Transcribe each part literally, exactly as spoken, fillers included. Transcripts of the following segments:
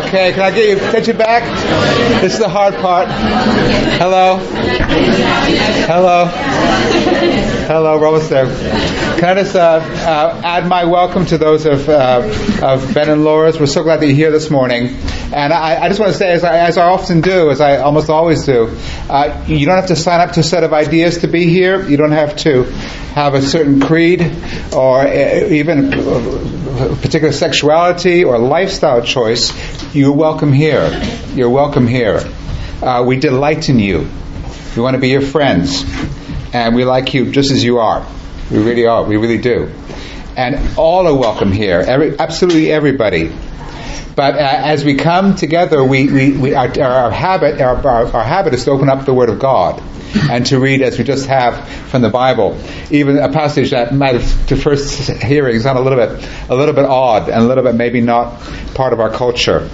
Okay, can I get you, get you back? This is the hard part. Hello? Hello? Hello, we're almost there. Can I just uh, uh, add my welcome to those of uh, of Ben and Laura's? We're so glad that you're here this morning. And I, I just want to say, as I, as I often do, as I almost always do, uh, you don't have to sign up to a set of ideas to be here. You don't have to have a certain creed or even a particular sexuality or lifestyle choice. You're welcome here. You're welcome here. Uh, we delight in you. We want to be your friends. And we like you just as you are. We really are. We really do. And all are welcome here. Every, absolutely everybody. But uh, as we come together, we, we, we our, our habit our, our, our habit is to open up the Word of God and to read, as we just have from the Bible, even a passage that might have, to first hearing, sound a little bit a little bit odd and a little bit maybe not part of our culture.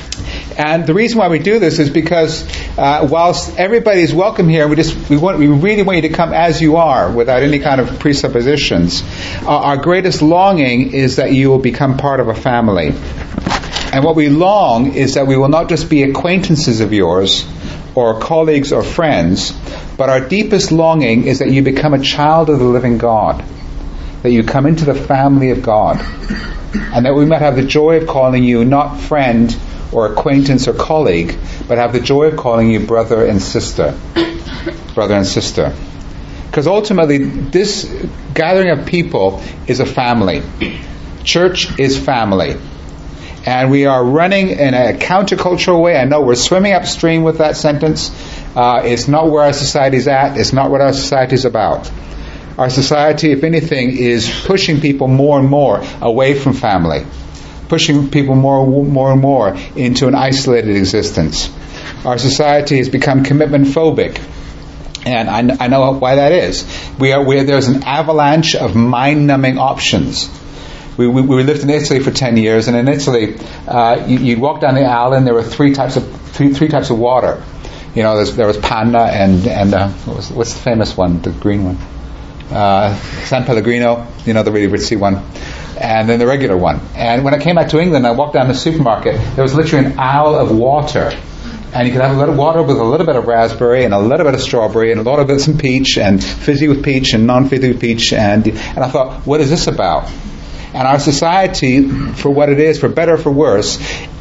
And the reason why we do this is because uh, whilst everybody's welcome here, we just we want we really want you to come as you are, without any kind of presuppositions. Uh, our greatest longing is that you will become part of a family. And what we long is that we will not just be acquaintances of yours, or colleagues or friends, but our deepest longing is that you become a child of the living God, that you come into the family of God, and that we might have the joy of calling you not friend or acquaintance or colleague, but have the joy of calling you brother and sister. Brother and sister. Because ultimately, this gathering of people is a family. Church is family. And we are running in a countercultural way. I know we're swimming upstream with that sentence. Uh, it's not where our society's at. It's not what our society's about. Our society, if anything, is pushing people more and more away from family. Pushing people more, more and more into an isolated existence. Our society has become commitment phobic. And I, I know why that is. We are, we are, there's an avalanche of mind-numbing options. We, we, we lived in Italy for ten years, and in Italy, uh, you, you'd walk down the aisle, and there were three types of three, three types of water. You know, there was panna and and uh, what was, what's the famous one, the green one, uh, San Pellegrino. You know, the really ritzy one, and then the regular one. And when I came back to England, I walked down the supermarket. There was literally an aisle of water, and you could have a little water with a little bit of raspberry and a little bit of strawberry and a lot of bits of peach and fizzy with peach and non-fizzy with peach. And and I thought, what is this about? And our society, for what it is, for better or for worse,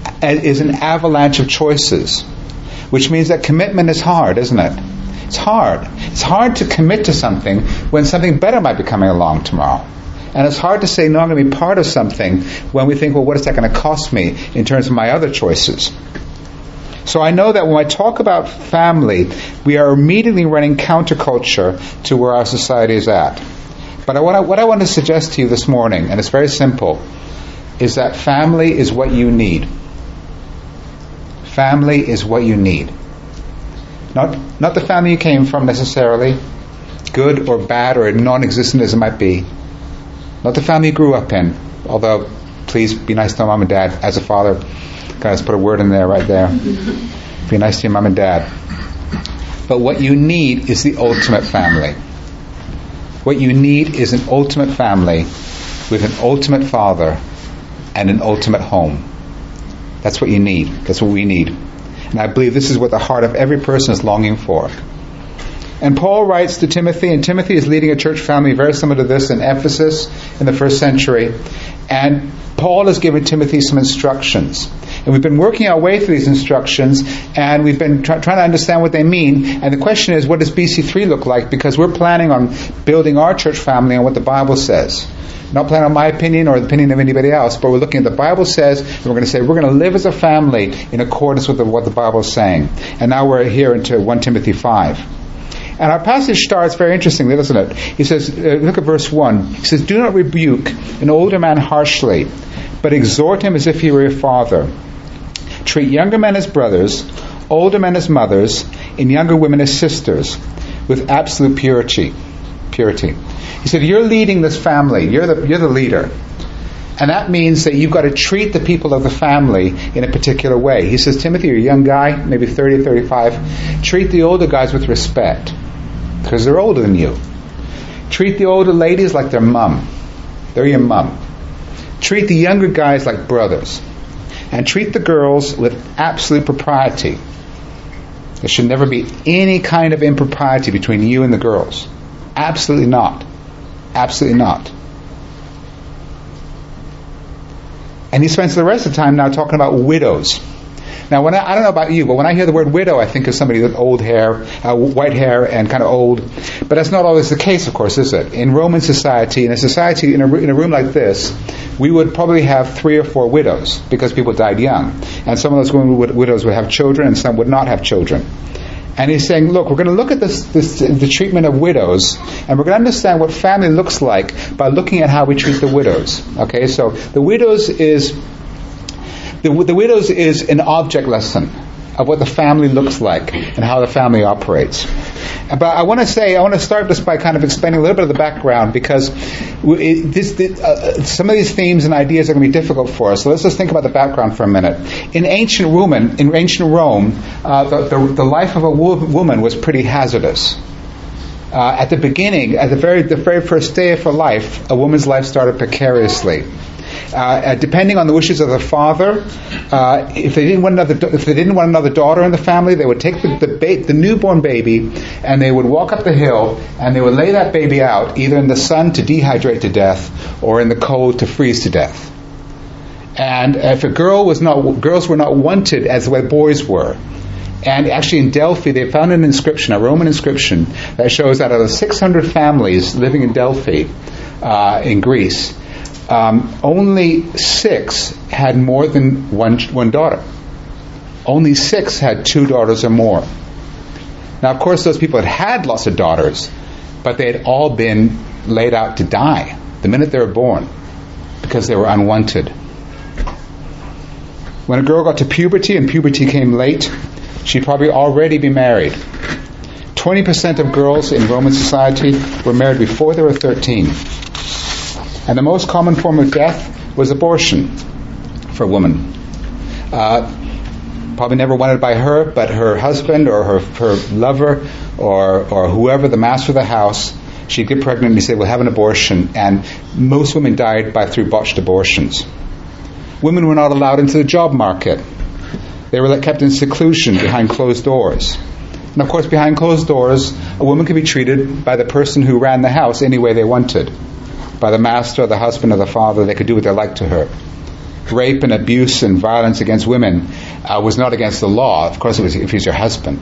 is an avalanche of choices. Which means that commitment is hard, isn't it? It's hard. It's hard to commit to something when something better might be coming along tomorrow. And it's hard to say, no, I'm going to be part of something when we think, well, what is that going to cost me in terms of my other choices? So I know that when I talk about family, we are immediately running counterculture to where our society is at. But I, what, I, what I want to suggest to you this morning, and it's very simple, is that family is what you need. Family is what you need. Not, not the family you came from necessarily, good or bad or non-existent as it might be. Not the family you grew up in, although please be nice to mom and dad. As a father, guys, put a word in there right there. Be nice to your mom and dad. But what you need is the ultimate family. What you need is an ultimate family with an ultimate father and an ultimate home. That's what you need. That's what we need. And I believe this is what the heart of every person is longing for. And Paul writes to Timothy, and Timothy is leading a church family very similar to this in Ephesus in the first century. And Paul has given Timothy some instructions. And we've been working our way through these instructions, and we've been try- trying to understand what they mean. And the question is, what does B C three look like? Because we're planning on building our church family on what the Bible says. Not planning on my opinion or the opinion of anybody else, but we're looking at the Bible says, and we're going to say we're going to live as a family in accordance with the, what the Bible is saying. And now we're here into First Timothy five. And our passage starts very interestingly, doesn't it? He says, uh, look at verse one. He says, do not rebuke an older man harshly, but exhort him as if he were your father. Treat younger men as brothers, older men as mothers, and younger women as sisters, with absolute purity. Purity. He said, you're leading this family. You're the, you're the leader. And that means that you've got to treat the people of the family in a particular way. He says, Timothy, you're a young guy, maybe thirty, thirty-five. Treat the older guys with respect, because they're older than you. Treat the older ladies like their mum. They're your mum. Treat the younger guys like brothers. and treat the girls with absolute propriety. There should never be any kind of impropriety between you and the girls. Absolutely not. Absolutely not. And he spends the rest of the time now talking about widows. Now, when I, I don't know about you, but when I hear the word widow, I think of somebody with old hair, uh, white hair, and kind of old. But that's not always the case, of course, is it? In Roman society, in a society, in a, in a room like this, we would probably have three or four widows because people died young. And some of those women would, widows would have children, and some would not have children. And he's saying, look, we're going to look at this, this, the treatment of widows, and we're going to understand what family looks like by looking at how we treat the widows. Okay, so the widows is the, the widows is an object lesson of what the family looks like and how the family operates. But I want to say, I want to start this by kind of explaining a little bit of the background, because it, this, this, uh, some of these themes and ideas are going to be difficult for us. So let's just think about the background for a minute. In ancient Roman, in ancient Rome, uh, the, the, the life of a wo- woman was pretty hazardous. Uh, at the beginning, at the very the very first day of her life, a woman's life started precariously. Uh, depending on the wishes of the father, uh, if they didn't want another, if they didn't want another daughter in the family, they would take the the, ba- the newborn baby, and they would walk up the hill, and they would lay that baby out either in the sun to dehydrate to death, or in the cold to freeze to death. And if a girl was not, girls were not wanted as the way boys were. And actually in Delphi, they found an inscription, a Roman inscription, that shows that out of six hundred families living in Delphi, uh, in Greece, Um, only six had more than one one daughter. Only six had two daughters or more. Now, of course, those people had had lots of daughters, but they had all been laid out to die the minute they were born because they were unwanted. When a girl got to puberty, and puberty came late, she'd probably already be married. twenty percent of girls in Roman society were married before they were thirteen. And the most common form of death was abortion for a woman. Uh, probably never wanted by her, but her husband or her, her lover or or whoever, the master of the house, she'd get pregnant and he'd say, we'll have an abortion. And most women died by through botched abortions. Women were not allowed into the job market. They were kept in seclusion behind closed doors. And of course, behind closed doors, a woman could be treated by the person who ran the house any way they wanted. By the master, the husband, or the father. They could do what they liked to her. Rape and abuse and violence against women uh, was not against the law. Of course, it was if he's your husband.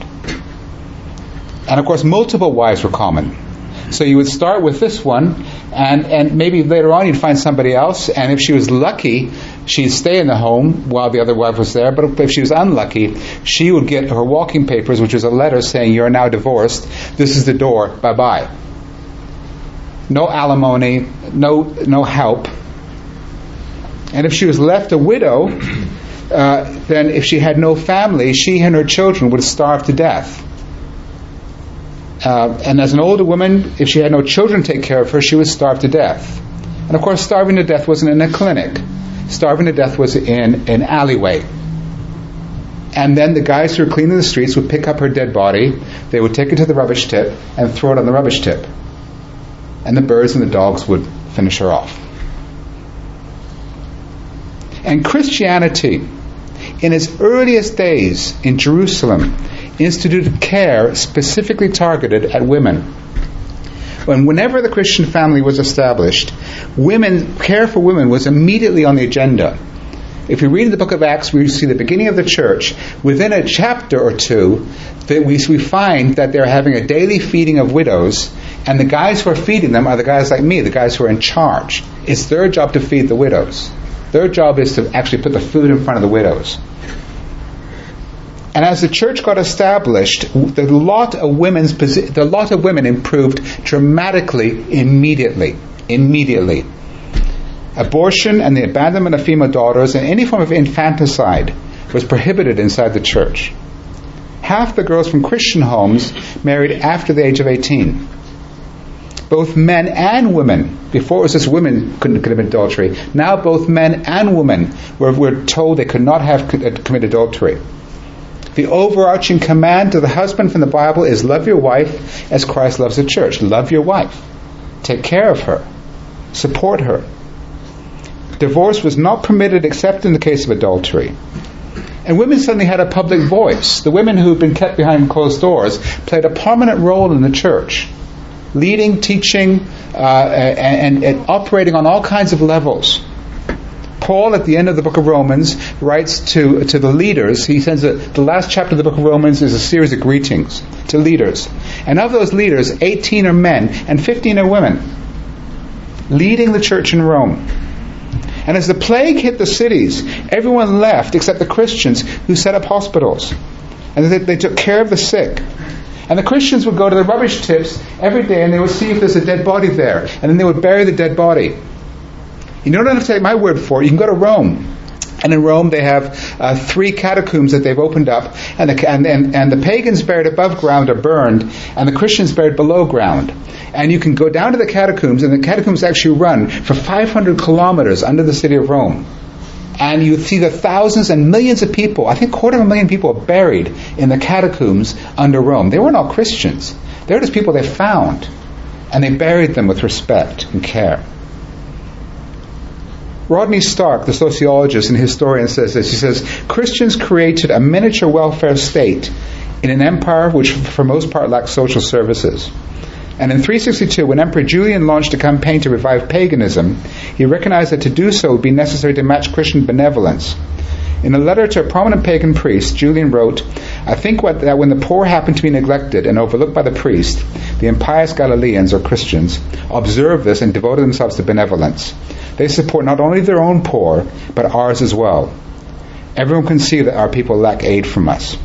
And of course, multiple wives were common. So you would start with this one, and, and maybe later on you'd find somebody else, and if she was lucky, she'd stay in the home while the other wife was there. But if she was unlucky, she would get her walking papers, which was a letter saying, you're now divorced, this is the door, bye-bye. No alimony, no no help. And if she was left a widow, uh, then if she had no family, she and her children would starve to death. Uh, and as an older woman, if she had no children to take care of her, she would starve to death. And of course, starving to death wasn't in a clinic. Starving to death was in an alleyway. And then the guys who were cleaning the streets would pick up her dead body, they would take it to the rubbish tip and throw it on the rubbish tip. And the birds and the dogs would finish her off. And Christianity, in its earliest days in Jerusalem, instituted care specifically targeted at women. When whenever the Christian family was established, women, care for women was immediately on the agenda. If we read the book of Acts, we see the beginning of the church. Within a chapter or two, that we, we find that they're having a daily feeding of widows, and the guys who are feeding them are the guys like me, the guys who are in charge. It's their job to feed the widows. Their job is to actually put the food in front of the widows. And as the church got established, the lot of women's the lot of women improved dramatically immediately. Immediately. Abortion and the abandonment of female daughters and any form of infanticide was prohibited inside the church. Half the girls from Christian homes married after the age of eighteen. Both men and women, before it was just women couldn't commit adultery, now both men and women were, were told they could not have committed adultery. The overarching command to the husband from the Bible is love your wife as Christ loves the church. Love your wife. Take care of her. Support her. Divorce was not permitted except in the case of adultery. And women suddenly had a public voice. The women who had been kept behind closed doors played a prominent role in the church, leading, teaching, uh, and, and, and operating on all kinds of levels. Paul, at the end of the book of Romans, writes to to the leaders. He says that the last chapter of the book of Romans is a series of greetings to leaders. And of those leaders, eighteen are men and fifteen are women, leading the church in Rome. And as the plague hit the cities, everyone left except the Christians, who set up hospitals. And they, they took care of the sick. And the Christians would go to the rubbish tips every day and they would see if there's a dead body there. And then they would bury the dead body. You don't have to take my word for it. You can go to Rome. And in Rome they have uh, three catacombs that they've opened up. And the, and, and, and the pagans buried above ground are burned. And the Christians buried below ground. And you can go down to the catacombs, and the catacombs actually run for five hundred kilometers under the city of Rome. And you see the thousands and millions of people, I think quarter of a million people are buried in the catacombs under Rome. They weren't all Christians. They were just people they found. And they buried them with respect and care. Rodney Stark, the sociologist and historian, says this. He says, Christians created a miniature welfare state in an empire which for most part lacked social services. And in three sixty-two, when Emperor Julian launched a campaign to revive paganism, he recognized that to do so would be necessary to match Christian benevolence. In a letter to a prominent pagan priest, Julian wrote, I think what, that when the poor happen to be neglected and overlooked by the priest, the impious Galileans, or Christians, observed this and devoted themselves to benevolence. They support not only their own poor, but ours as well. Everyone can see that our people lack aid from us.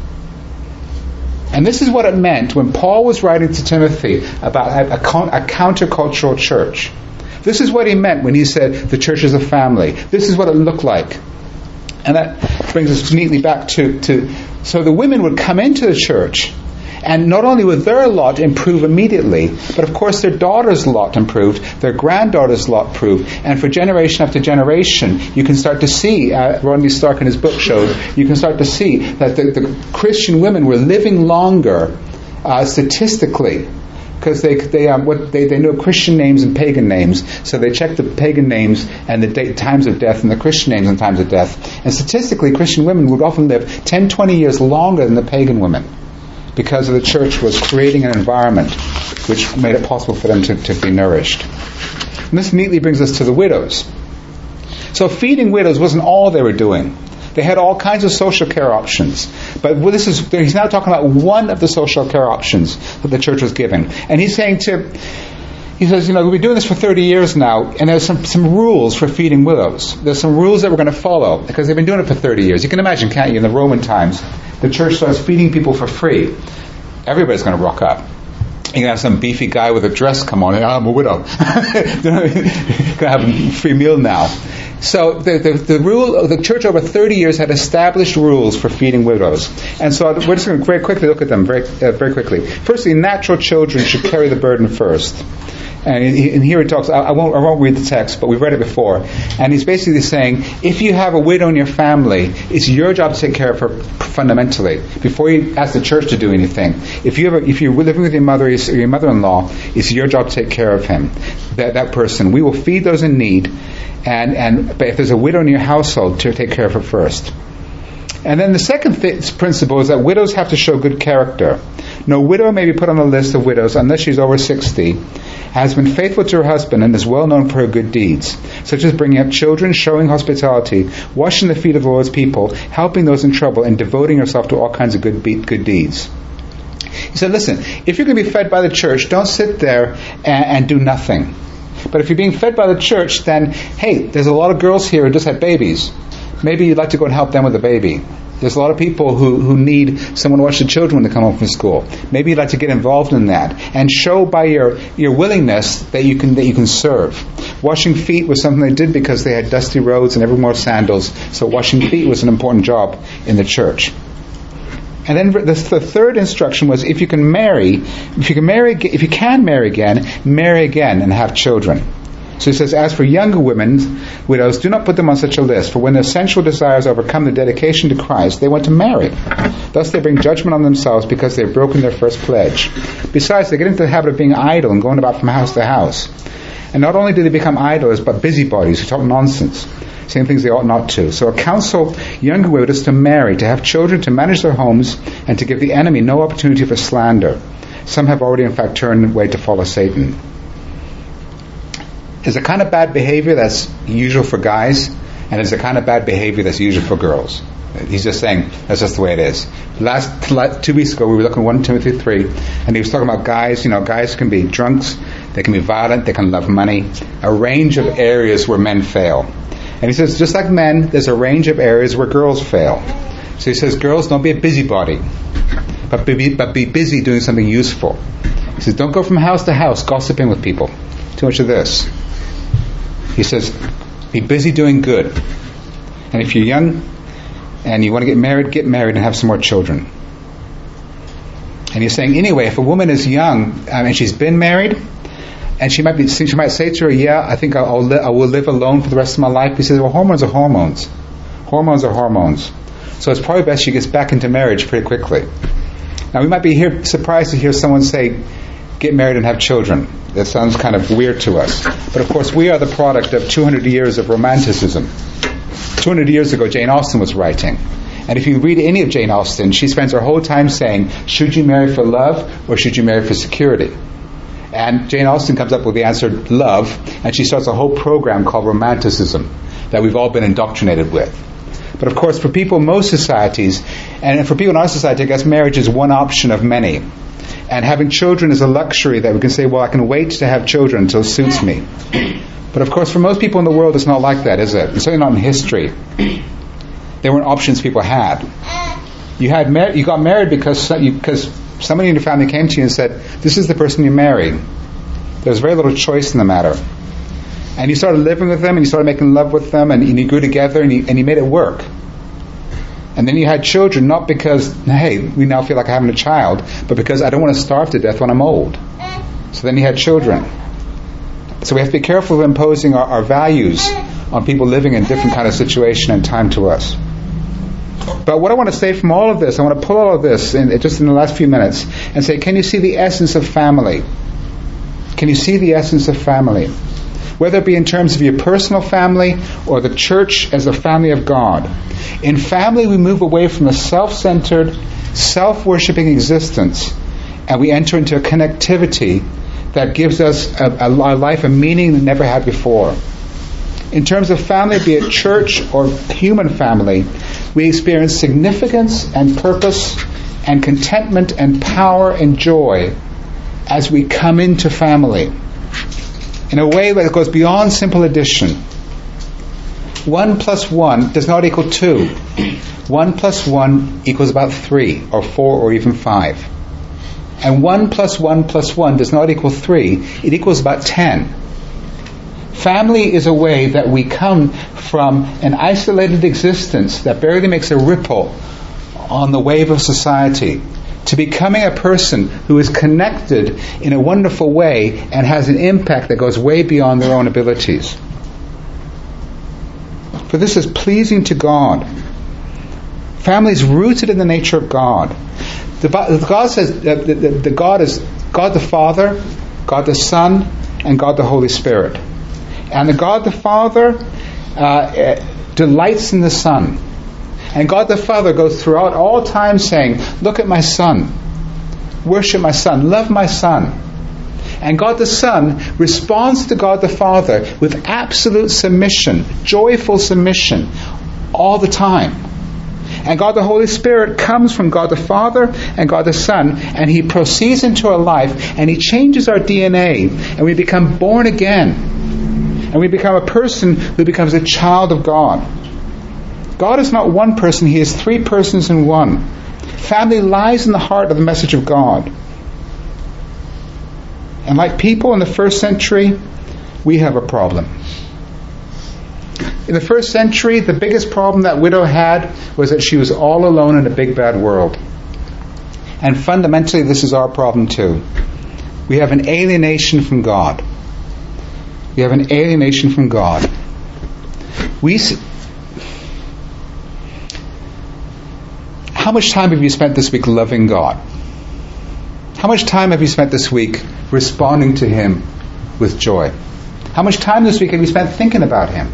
And this is what it meant when Paul was writing to Timothy about a, a, a countercultural church. This is what he meant when he said the church is a family. This is what it looked like. And that brings us neatly back to, to so the women would come into the church, and not only would their lot improve immediately, but of course their daughter's lot improved, their granddaughter's lot improved, and for generation after generation, you can start to see, uh, Rodney Stark in his book showed, you can start to see that the, the Christian women were living longer uh, statistically, because they they um, what they, they know Christian names and pagan names, so they checked the pagan names and the date, times of death and the Christian names and times of death. And statistically, Christian women would often live ten, twenty years longer than the pagan women, because of the church was creating an environment which made it possible for them to, to be nourished. And this neatly brings us to the widows. So feeding widows wasn't all they were doing. They had all kinds of social care options. But this is he's now talking about one of the social care options that the church was giving. And he's saying to, he says, you know, we've been doing this for thirty years now, and there's some, some rules for feeding widows. There's some rules that we're going to follow, because they've been doing it for thirty years. You can imagine, can't you, in the Roman times, the church starts feeding people for free. Everybody's going to rock up. You're going to have some beefy guy with a dress come on, and I'm a widow. You're going to have a free meal now. So the, the, the rule, the church over thirty years had established rules for feeding widows. And so we're just going to very quickly look at them, very, uh, very quickly. Firstly, natural children should carry the burden first. And, he, and here he talks, I, I won't I won't read the text, but we've read it before. And he's basically saying, if you have a widow in your family, it's your job to take care of her fundamentally, before you ask the church to do anything. If, you have a, if you're living with your mother or your mother-in-law, it's your job to take care of him, that, that person. We will feed those in need, and, and but if there's a widow in your household, to take care of her first. And then the second th- principle is that widows have to show good character. No widow may be put on the list of widows unless she's over sixty, has been faithful to her husband, and is well known for her good deeds, such as bringing up children, showing hospitality, washing the feet of the Lord's people, helping those in trouble, and devoting herself to all kinds of good be- good deeds. He said, listen, if you're going to be fed by the church, don't sit there and, and do nothing. But if you're being fed by the church, then, hey, there's a lot of girls here who just had babies. Maybe you'd like to go and help them with the baby. There's a lot of people who, who need someone to watch the children when they come home from school. Maybe you'd like to get involved in that and show by your, your willingness that you can that you can serve. Washing feet was something they did because they had dusty roads and everyone wore sandals. So washing feet was an important job in the church. And then the, the third instruction was, if you can marry, if you can marry, if you can marry again, marry again and have children. So he says, as for younger women, widows, do not put them on such a list, for when their sensual desires overcome the dedication to Christ, they want to marry. Thus they bring judgment on themselves because they have broken their first pledge. Besides, they get into the habit of being idle and going about from house to house. And not only do they become idlers, but busybodies who talk nonsense, saying things they ought not to. So I counsel younger widows to marry, to have children, to manage their homes, and to give the enemy no opportunity for slander. Some have already, in fact, turned away to follow Satan. Is the kind of bad behavior that's usual for guys, and is the kind of bad behavior that's usual for girls. He's just saying that's just the way it is. Last, last two weeks ago, we were looking at First Timothy three, and he was talking about guys. You know, guys can be drunks, they can be violent, they can love money, a range of areas where men fail. And he says, just like men, there's a range of areas where girls fail. So he says, girls, don't be a busybody, but be, but be busy doing something useful. He says, don't go from house to house gossiping with people. Too much of this. He says, be busy doing good. And if you're young and you want to get married, get married and have some more children. And he's saying, anyway, if a woman is young um, and she's been married, and she might be, she might say to her, yeah, I think I'll, I'll li- I will live alone for the rest of my life. He says, well, hormones are hormones. Hormones are hormones. So it's probably best she gets back into marriage pretty quickly. Now, we might be here surprised to hear someone say, get married and have children. That sounds kind of weird to us. But of course, we are the product of two hundred years of romanticism. two hundred years ago, Jane Austen was writing. And if you read any of Jane Austen, she spends her whole time saying, should you marry for love or should you marry for security? And Jane Austen comes up with the answer, love, and she starts a whole program called romanticism that we've all been indoctrinated with. But of course, for people in most societies, and for people in our society, I guess marriage is one option of many. And having children is a luxury that we can say, well, I can wait to have children until it suits me. But of course, for most people in the world, it's not like that, is it? It's certainly not in history. There weren't options people had. You had mar- you got married because you, because somebody in your family came to you and said, this is the person you marry. There was very little choice in the matter. And you started living with them, and you started making love with them, and, and you grew together, and you, and you made it work. And then you had children, not because, hey, we now feel like having a child, but because I don't want to starve to death when I'm old. So then you had children. So we have to be careful of imposing our, our values on people living in different kind of situation and time to us. But what I want to say from all of this, I want to pull all of this in, just in the last few minutes and say, can you see the essence of family? Can you see the essence of family? Whether it be in terms of your personal family or the church as a family of God. In family, we move away from a self-centered, self-worshipping existence, and we enter into a connectivity that gives us a, a, a life, a meaning we never had before. In terms of family, be it church or human family, we experience significance and purpose and contentment and power and joy as we come into family in a way that goes beyond simple addition. One plus one does not equal two. One plus one equals about three or four or even five. And one plus one plus one does not equal three. It equals about ten. Family is a way that we come from an isolated existence that barely makes a ripple on the wave of society to becoming a person who is connected in a wonderful way and has an impact that goes way beyond their own abilities. For this is pleasing to God. Family is rooted in the nature of God. The, God says that the, the, the God is God the Father, God the Son, and God the Holy Spirit. And the God the Father uh, delights in the Son. And God the Father goes throughout all time saying, look at my Son. Worship my Son. Love my Son. And God the Son responds to God the Father with absolute submission, joyful submission, all the time. And God the Holy Spirit comes from God the Father and God the Son, and He proceeds into our life, and He changes our D N A, and we become born again. And we become a person who becomes a child of God. God is not one person, He is three persons in one. Family lies in the heart of the message of God. And like people in the first century, we have a problem. In the first century, the biggest problem that widow had was that she was all alone in a big bad world. And fundamentally, this is our problem too. We have an alienation from God. We have an alienation from God. We. How much time have you spent this week loving God? How much time have you spent this week responding to Him with joy? How much time this week have we spent thinking about him?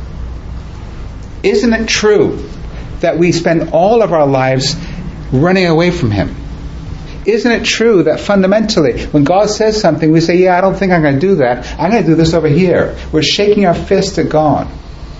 Isn't it true that we spend all of our lives running away from him? Isn't it true that fundamentally, when God says something, we say, yeah, I don't think I'm going to do that. I'm going to do this over here. We're shaking our fist at God.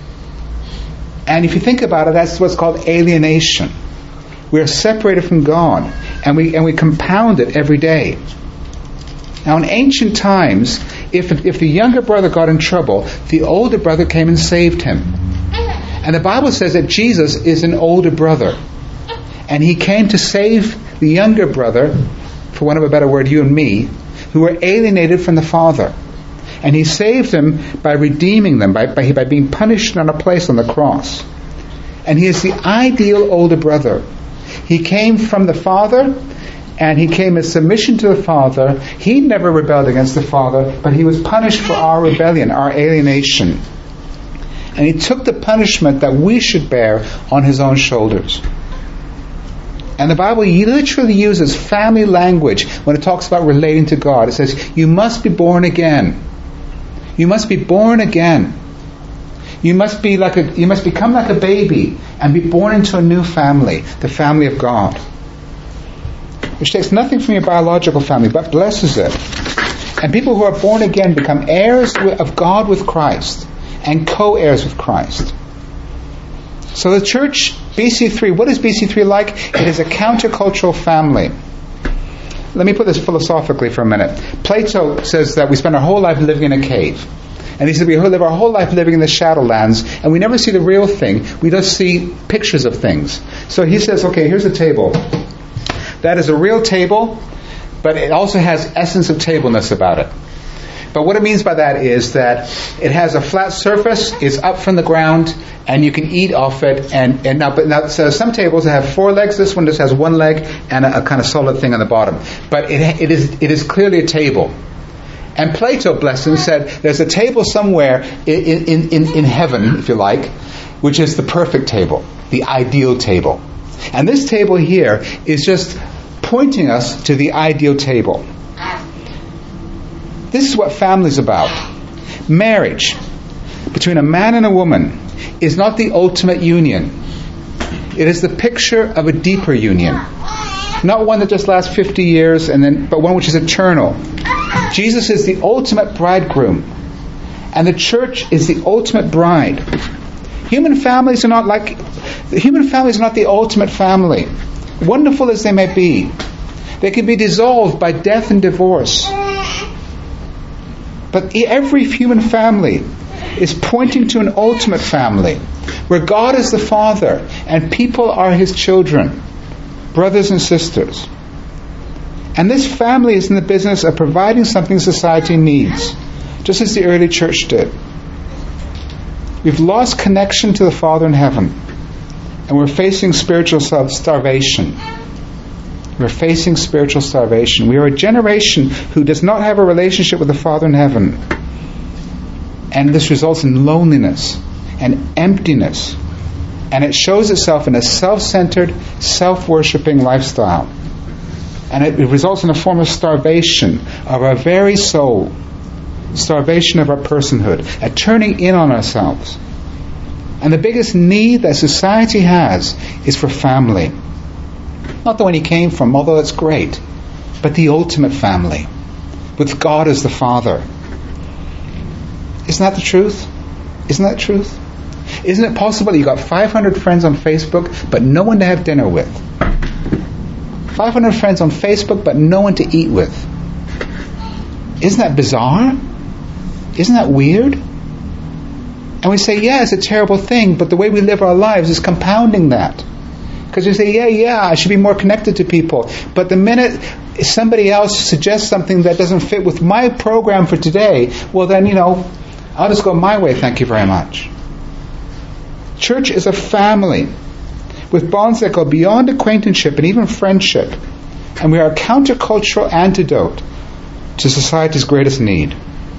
And if you think about it, that's what's called alienation. We're separated from God, and we and we compound it every day. Now, in ancient times, if if the younger brother got in trouble, the older brother came and saved him. And the Bible says that Jesus is an older brother. And he came to save the younger brother, for want of a better word, you and me, who were alienated from the Father. And he saved them by redeeming them, by, by, by being punished on a place on the cross. And he is the ideal older brother. He came from the Father, and he came in submission to the Father. He never rebelled against the Father, but he was punished for our rebellion, our alienation. And he took the punishment that we should bear on his own shoulders. And the Bible literally uses family language when it talks about relating to God. It says, you must be born again. You must be born again. You must be like a, you must become like a baby and be born into a new family, the family of God. Which takes nothing from your biological family, but blesses it. And people who are born again become heirs of God with Christ and co-heirs with Christ. So the church, B C three, what is B C three like? It is a countercultural family. Let me put this philosophically for a minute. Plato says that we spend our whole life living in a cave. And he said we live our whole life living in the shadowlands, and we never see the real thing. We just see pictures of things. So he says, okay, here's a table. That is a real table, but it also has essence of tableness about it. But what it means by that is that it has a flat surface, it's up from the ground, and you can eat off it. And, and now, but now, so some tables have four legs. This one just has one leg and a, a kind of solid thing on the bottom. But it, it is it is clearly a table. And Plato, bless him, said there's a table somewhere in, in, in, in heaven, if you like, which is the perfect table, the ideal table. And this table here is just pointing us to the ideal table. This is what family is about. Marriage between a man and a woman is not the ultimate union. It is the picture of a deeper union. Not one that just lasts fifty years, and then, but one which is eternal. Jesus is the ultimate bridegroom, and the church is the ultimate bride. Human families are not like the human family is not the ultimate family. Wonderful as they may be, they can be dissolved by death and divorce. But every human family is pointing to an ultimate family, where God is the Father and people are His children, brothers and sisters. And this family is in the business of providing something society needs, just as the early church did. We've lost connection to the Father in heaven, and we're facing spiritual starvation. We're facing spiritual starvation. We are a generation who does not have a relationship with the Father in heaven. And this results in loneliness and emptiness. And it shows itself in a self-centered, self-worshipping lifestyle. And it results in a form of starvation of our very soul. Starvation of our personhood. A turning in on ourselves. And the biggest need that society has is for family. Not the one he came from, although that's great, but the ultimate family, with God as the Father. Isn't that the truth? Isn't that truth? Isn't it possible that you've got five hundred friends on Facebook, but no one to have dinner with? five hundred friends on Facebook, but no one to eat with. Isn't that bizarre? Isn't that weird? And we say, yeah, it's a terrible thing, but the way we live our lives is compounding that. Because you say, yeah, yeah, I should be more connected to people. But the minute somebody else suggests something that doesn't fit with my program for today, well then, you know, I'll just go my way, thank you very much. Church is a family with bonds that go beyond acquaintanceship and even friendship. And we are a countercultural antidote to society's greatest need.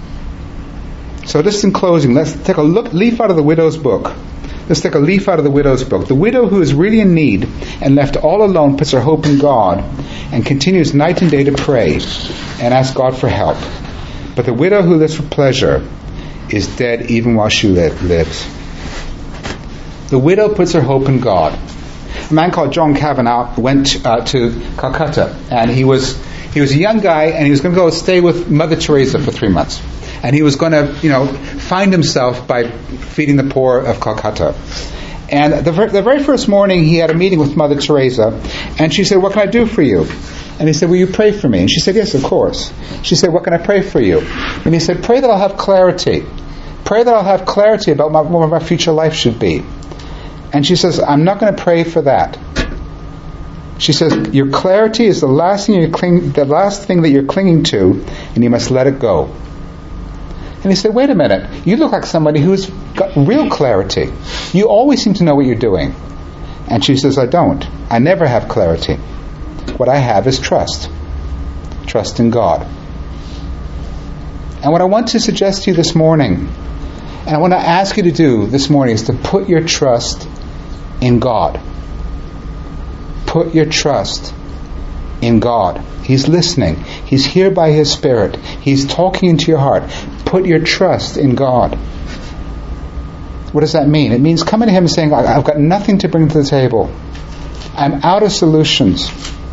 So just in closing, let's take a look, leaf out of the widow's book. Let's take a leaf out of the widow's book. The widow who is really in need and left all alone puts her hope in God and continues night and day to pray and ask God for help. But the widow who lives for pleasure is dead even while she li- lives. The widow puts her hope in God. A man called John Kavanagh went uh, to Calcutta, and he was he was a young guy, and he was going to go stay with Mother Teresa for three months, and he was going to, you know, find himself by feeding the poor of Calcutta. And the, the very first morning, he had a meeting with Mother Teresa, and she said, "What can I do for you?" And he said, "Will you pray for me?" And she said, "Yes, of course." She said, "What can I pray for you?" And he said, "Pray that I'll have clarity. Pray that I'll have clarity about my, what my future life should be." And she says, "I'm not going to pray for that." She says, "Your clarity is the last thing you cling, the last thing that you're clinging to, and you must let it go." And he said, "Wait a minute. You look like somebody who's got real clarity. You always seem to know what you're doing." And she says, "I don't. I never have clarity. What I have is trust. Trust in God." And what I want to suggest to you this morning, and I want to ask you to do this morning, is to put your trust in God. Put your trust in God. He's listening. He's here by His Spirit. He's talking into your heart. Put your trust in God. What does that mean? It means coming to Him and saying, "I've got nothing to bring to the table. I'm out of solutions."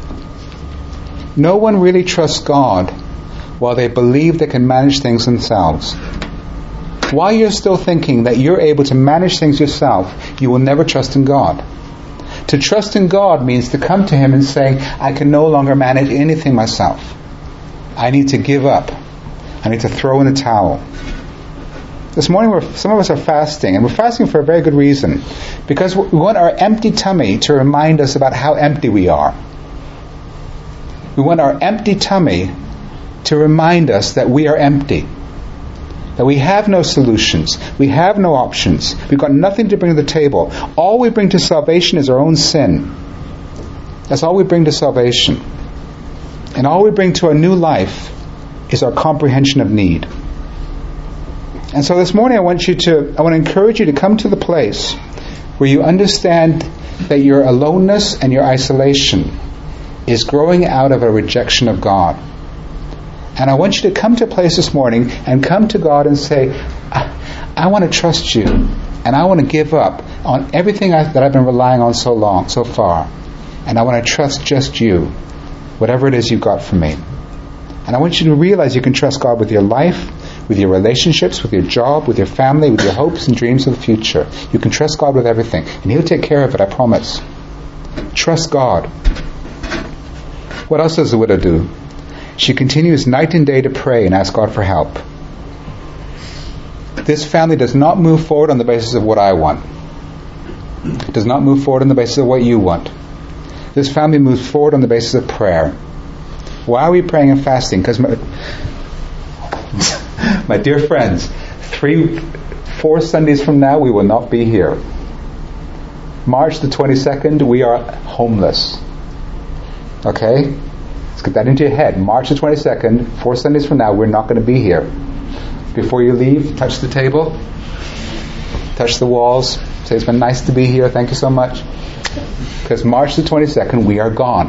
No one really trusts God while they believe they can manage things themselves. While you're still thinking that you're able to manage things yourself, you will never trust in God. To trust in God means to come to Him and say, "I can no longer manage anything myself. I need to give up. I need to throw in the towel." This morning, we're, some of us are fasting, and we're fasting for a very good reason. Because we want our empty tummy to remind us about how empty we are. We want our empty tummy to remind us that we are empty. That we have no solutions. We have no options. We've got nothing to bring to the table. All we bring to salvation is our own sin. That's all we bring to salvation. And all we bring to a new life is our comprehension of need. And so this morning I want you to, I want to encourage you to come to the place where you understand that your aloneness and your isolation is growing out of a rejection of God. And I want you to come to a place this morning and come to God and say, I, I want to trust you, and I want to give up on everything I, that I've been relying on so long, so far. And I want to trust just you, whatever it is you've got for me. And I want you to realize you can trust God with your life, with your relationships, with your job, with your family, with your hopes and dreams of the future. You can trust God with everything, and He'll take care of it, I promise. Trust God. What else does the widow do? She continues night and day to pray and ask God for help. This family does not move forward on the basis of what I want. It does not move forward on the basis of what you want. This family moves forward on the basis of prayer. Why are we praying and fasting? Because my, my dear friends, three, four Sundays from now we will not be here. March the twenty-second, we are homeless. Okay? Let's get that into your head. March the twenty-second, four Sundays from now, we're not going to be here. Before you leave, touch the table, touch the walls, say, "It's been nice to be here, thank you so much." Because March the twenty-second, we are gone.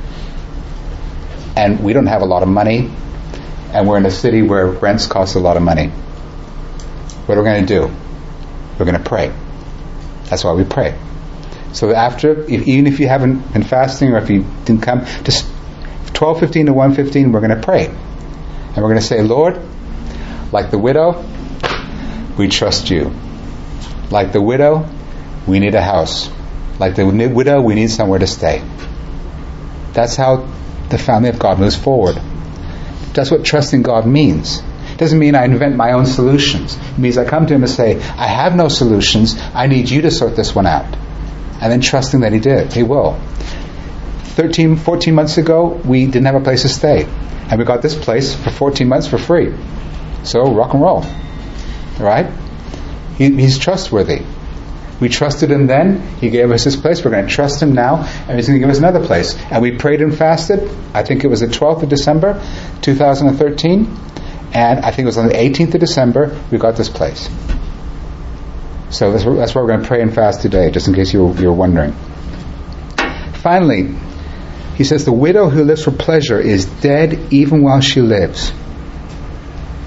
And we don't have a lot of money, and we're in a city where rents cost a lot of money. What are we going to do? We're going to pray. That's why we pray. So after, if, even if you haven't been fasting, or if you didn't come, just twelve fifteen to one fifteen, we're going to pray. And we're going to say, "Lord, like the widow, we trust you. Like the widow, we need a house. Like the widow, we need somewhere to stay." That's how the family of God moves forward. That's what trusting God means. It doesn't mean I invent my own solutions. It means I come to Him and say, "I have no solutions. I need you to sort this one out." And then trusting that He did. He will. thirteen, fourteen months ago, we didn't have a place to stay. And we got this place for fourteen months for free. So, rock and roll. Right? He, he's trustworthy. We trusted Him then. He gave us this place. We're going to trust Him now. And He's going to give us another place. And we prayed and fasted. I think it was the twelfth of December, two thousand thirteen. And I think it was on the eighteenth of December, we got this place. So that's, that's why we're going to pray and fast today, just in case you were, you were wondering. Finally, he says, the widow who lives for pleasure is dead even while she lives.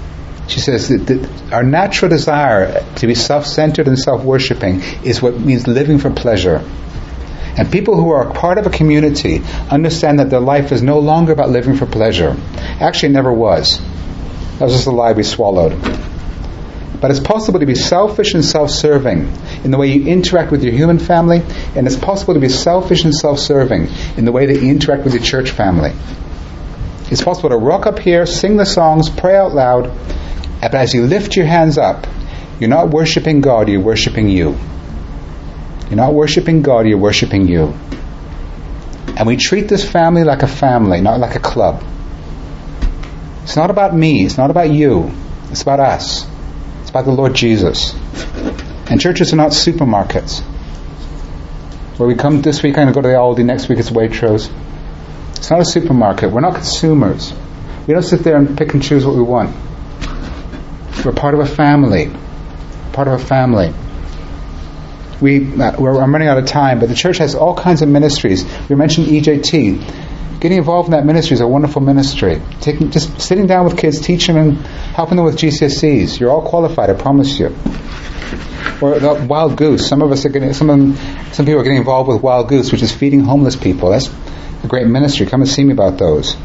She says that, that our natural desire to be self-centered and self-worshipping is what means living for pleasure. And people who are part of a community understand that their life is no longer about living for pleasure. Actually, it never was. That was just a lie we swallowed. But it's possible to be selfish and self-serving in the way you interact with your human family, and it's possible to be selfish and self-serving in the way that you interact with your church family. It's possible to rock up here, sing the songs, pray out loud, but as you lift your hands up, you're not worshiping God, you're worshiping you. You're not worshiping God, you're worshiping you. And we treat this family like a family, not like a club. It's not about me, it's not about you, it's about us. It's about the Lord Jesus. And churches are not supermarkets where we come this weekend and go to the Aldi, next week it's Waitrose. It's not a supermarket. We're not consumers. We don't sit there and pick and choose what we want. We're part of a family. Part of a family. We, uh, we're, I'm running out of time, but the church has all kinds of ministries. We mentioned E J T. Getting involved in that ministry is a wonderful ministry. Taking, just sitting down with kids, teaching them, helping them with G C S Es. You're all qualified, I promise you. Or the Wild Goose. Some of us are getting, some of them, some people are getting involved with Wild Goose, which is feeding homeless people. That's a great ministry. Come and see me about those.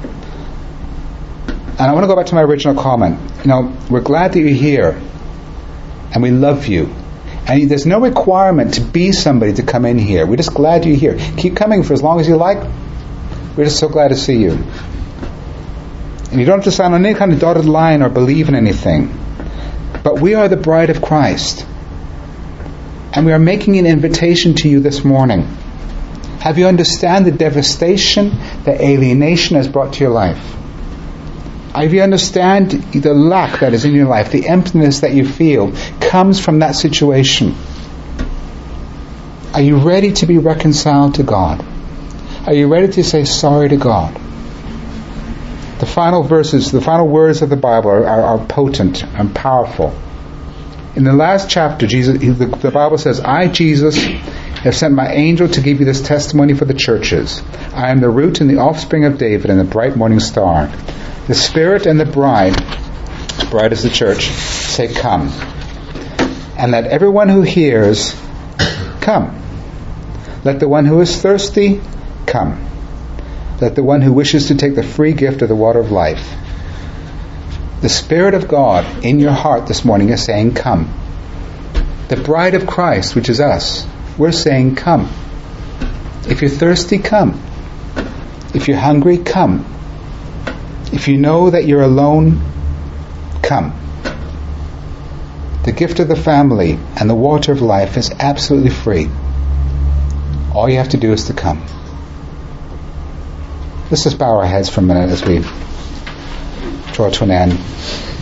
And I want to go back to my original comment. You know, we're glad that you're here, and we love you. And there's no requirement to be somebody to come in here. We're just glad you're here. Keep coming for as long as you like. We're just so glad to see you. And you don't have to sign on any kind of dotted line or believe in anything. But we are the bride of Christ. And we are making an invitation to you this morning. Have you understand the devastation that alienation has brought to your life? Have you understand the lack that is in your life, the emptiness that you feel comes from that situation? Are you ready to be reconciled to God? Are you ready to say sorry to God? The final verses, the final words of the Bible are, are, are potent and powerful. In the last chapter, Jesus, the, the Bible says, I, Jesus, have sent my angel to give you this testimony for the churches. I am the root and the offspring of David and the bright morning star. The Spirit and the bride, the bride is the church, say, come. And let everyone who hears, come. Let the one who is thirsty, come. Let the one who wishes to take the free gift of the water of life. The Spirit of God in your heart this morning is saying, come. The bride of Christ, which is us, we're saying, come. If you're thirsty, come. If you're hungry, come. If you know that you're alone, come. The gift of the family and the water of life is absolutely free. All you have to do is to come. Let's just bow our heads for a minute as we draw to an end.